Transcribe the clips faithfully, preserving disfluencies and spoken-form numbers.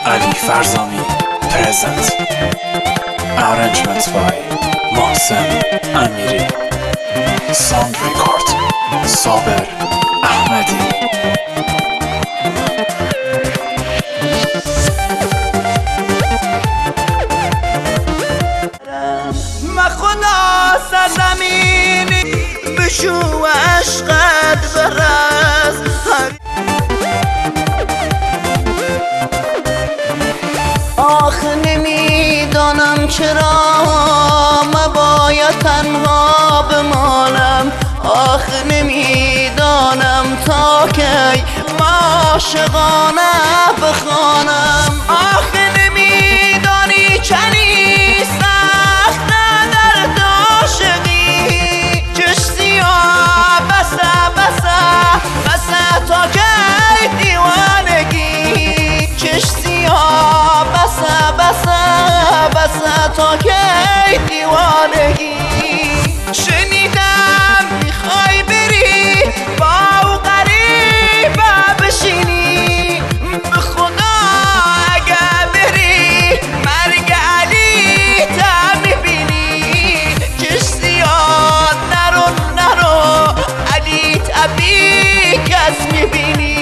Ali Farzami present. Arrangements by Mohsen Amiri. Sound record Saber Ahmadi. ما خدا سرزمینی بشو و عشقت برز. آخ نمیدانم چرا مباید تنها بمانم. آخ نمیدانم تا کی عاشقانه بخوانم. آخ نمیدانی چنی سخت در عاشقی. چش سیاه بسه بسه بسه تا کی دیوانگی. چش سیاه بسه بسه بسه تا کی دیوانگی. شنیدم میخوای بری با او غریبه بشینی. به خدا اگه بری مرگ علی تا میبینی. چش زیاد نرو نرو علی تا بی کس میبینی.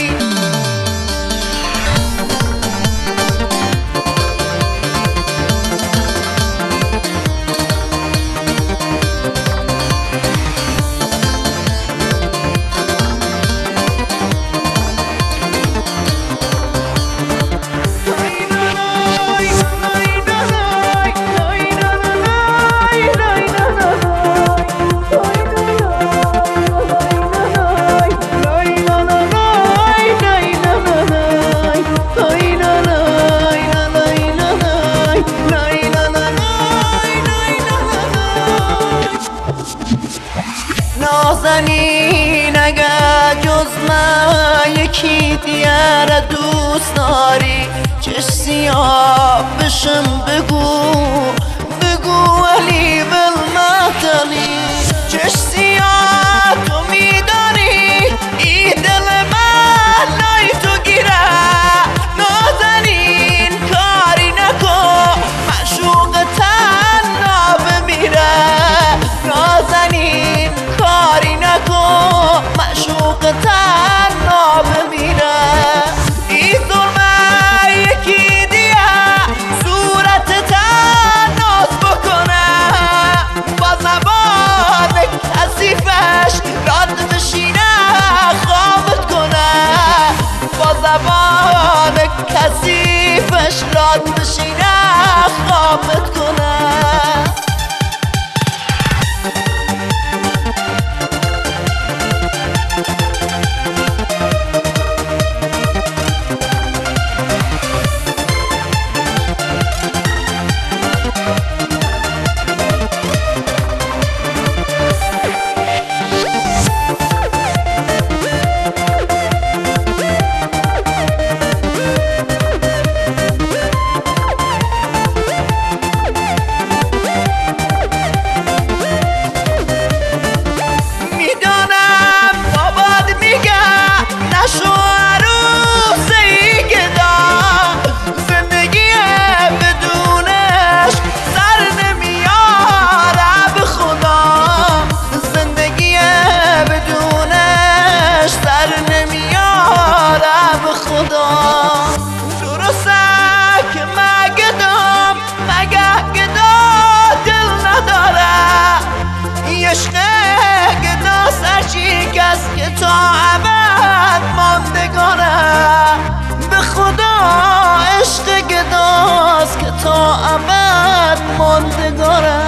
نازنین اگر جز من یکی دیگر دوست داری. چش سیاه بشم بگو بگو علی بالمطلی. چش سیاه تو میدانی ای دل من لای تو گیره. نازنین کاری نکن معشوق تنها بمیره. نازنین کاری نکن معشوق تنها بمیره. ای ظلمه یکی دیگه صورت تن ناز بکنه. با زبان کثیفش راد بشینه خوابت کنه. با زبان کثیفش راد بشینه خوابت کنه. که تا ابد ماندگاره. به خدا عشق گداست که تا ابد ماندگاره.